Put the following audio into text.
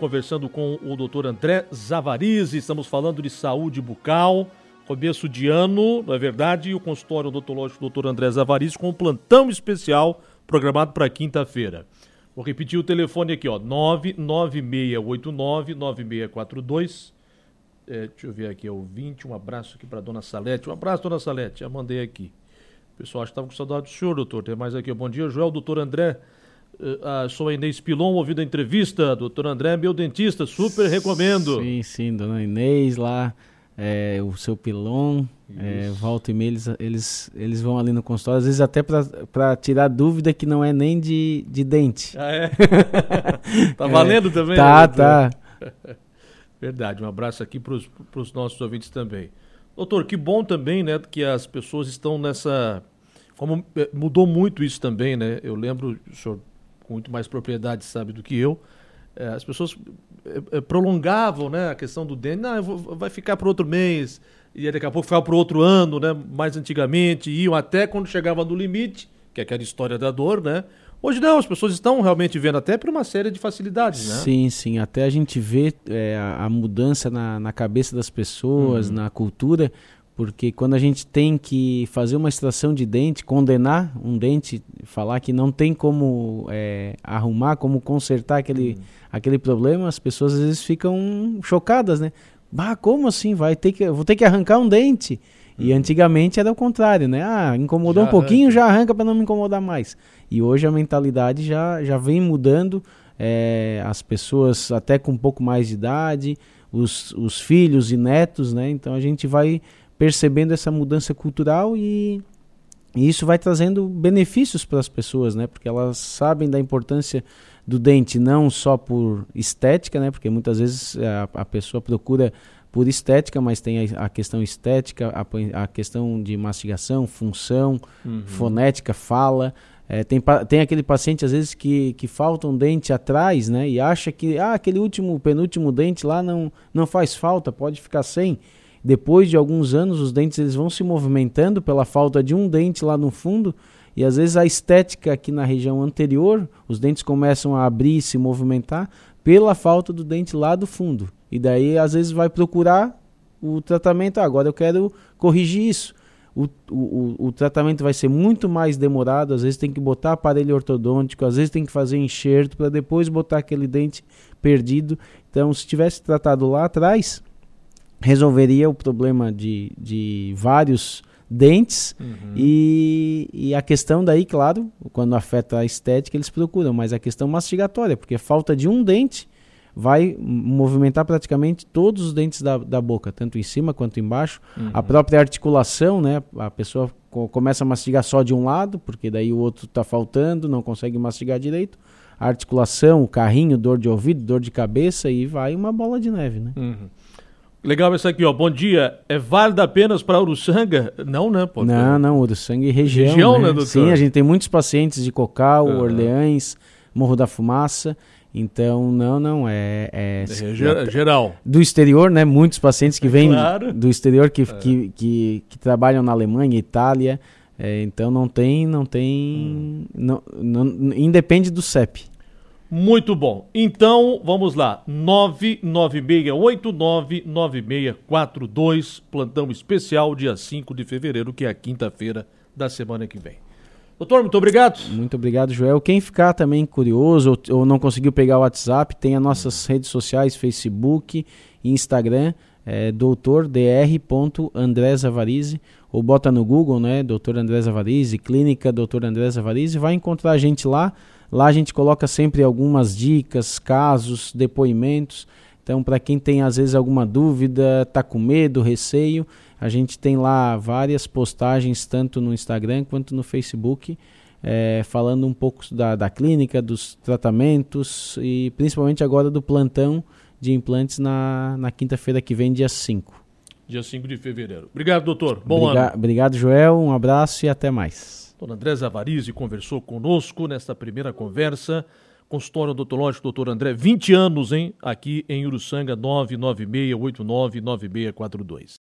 conversando com o Dr. André Zavarizi. Estamos falando de saúde bucal, começo de ano, não é verdade? E o consultório odontológico do Dr. André Zavarizi com um plantão especial programado para quinta-feira. Vou repetir o telefone aqui, ó, 99689-9642. Deixa eu ver aqui, ouvinte, um abraço aqui para dona Salete. Um abraço, dona Salete, já mandei aqui. O pessoal acho que estava com saudade do senhor, doutor. Tem mais aqui, bom dia, Joel, doutor André. Sou a Inês Pilon, ouvindo a entrevista. Doutor André é meu dentista, super recomendo. Sim, dona Inês lá, o seu Pilon, volta e meia, eles vão ali no consultório, às vezes até para tirar dúvida que não é nem de dente. Ah, é? Tá valendo também? Tá. Verdade, um abraço aqui para os nossos ouvintes também. Doutor, que bom também, né, que as pessoas estão nessa... Como mudou muito isso também, né? Eu lembro, o senhor com muito mais propriedade sabe do que eu, as pessoas prolongavam, né, a questão do dente. Não, vai ficar para outro mês, e daqui a pouco ficava para outro ano, né? Mais antigamente, iam até quando chegava no limite, que é aquela história da dor, né? Hoje não, as pessoas estão realmente vendo até por uma série de facilidades, né? Sim, até a gente vê a mudança na cabeça das pessoas, na cultura, porque quando a gente tem que fazer uma extração de dente, condenar um dente, falar que não tem como arrumar, como consertar aquele problema, as pessoas às vezes ficam chocadas, né? Como assim? Vou ter que arrancar um dente? E antigamente era o contrário, né? Incomodou já um pouquinho, já arranca para não me incomodar mais. E hoje a mentalidade já vem mudando, as pessoas até com um pouco mais de idade, os filhos e netos, né? Então a gente vai percebendo essa mudança cultural e isso vai trazendo benefícios para as pessoas, né? Porque elas sabem da importância do dente, não só por estética, né? Porque muitas vezes a pessoa procura por estética, mas tem a questão estética, a questão de mastigação, função, fonética, fala. Tem aquele paciente, às vezes, que falta um dente atrás, né? E acha que aquele penúltimo dente lá não faz falta, pode ficar sem. Depois de alguns anos, os dentes eles vão se movimentando pela falta de um dente lá no fundo, e às vezes a estética aqui na região anterior, os dentes começam a abrir e se movimentar pela falta do dente lá do fundo. E daí, às vezes, vai procurar o tratamento. Agora eu quero corrigir isso. O tratamento vai ser muito mais demorado. Às vezes tem que botar aparelho ortodôntico, às vezes tem que fazer enxerto para depois botar aquele dente perdido. Então, se tivesse tratado lá atrás, resolveria o problema de vários dentes. E a questão daí, claro, quando afeta a estética, eles procuram, mas a questão mastigatória, porque falta de um dente vai movimentar praticamente todos os dentes da boca, tanto em cima quanto embaixo. A própria articulação, né? A pessoa começa a mastigar só de um lado, porque daí o outro está faltando, não consegue mastigar direito. A articulação, o carrinho, dor de ouvido, dor de cabeça, e vai uma bola de neve, né? Legal isso aqui, ó. Bom dia. É válido apenas para Uruçanga? Não, né? Não, Uruçanga e região, né, doutor? Sim, a gente tem muitos pacientes de Cocal, Orleães, Morro da Fumaça. Então, não, é geral. Do exterior, né? Muitos pacientes que vêm do exterior que trabalham na Alemanha, Itália. Então, não independe do CEP. Muito bom. Então, vamos lá. 996899642, plantão especial, dia 5 de fevereiro, que é a quinta-feira da semana que vem. Doutor, muito obrigado. Muito obrigado, Joel. Quem ficar também curioso ou não conseguiu pegar o WhatsApp, tem as nossas redes sociais, Facebook e Instagram, Dr. Dr. André Zavarizi, ou bota no Google, né, Dr. André Zavarizi, Clínica Dr. André Zavarizi, vai encontrar a gente lá. Lá a gente coloca sempre algumas dicas, casos, depoimentos. Então, para quem tem às vezes alguma dúvida, está com medo, receio, a gente tem lá várias postagens, tanto no Instagram quanto no Facebook, falando um pouco da clínica, dos tratamentos e principalmente agora do plantão de implantes na quinta-feira que vem, dia 5. Dia 5 de fevereiro. Obrigado, doutor. Bom ano. Obrigado, Joel. Um abraço e até mais. Dr. André Zavarizi conversou conosco nesta primeira conversa. Consultório odontológico Dr. André, 20 anos, hein? Aqui em Uruçanga, 996899642.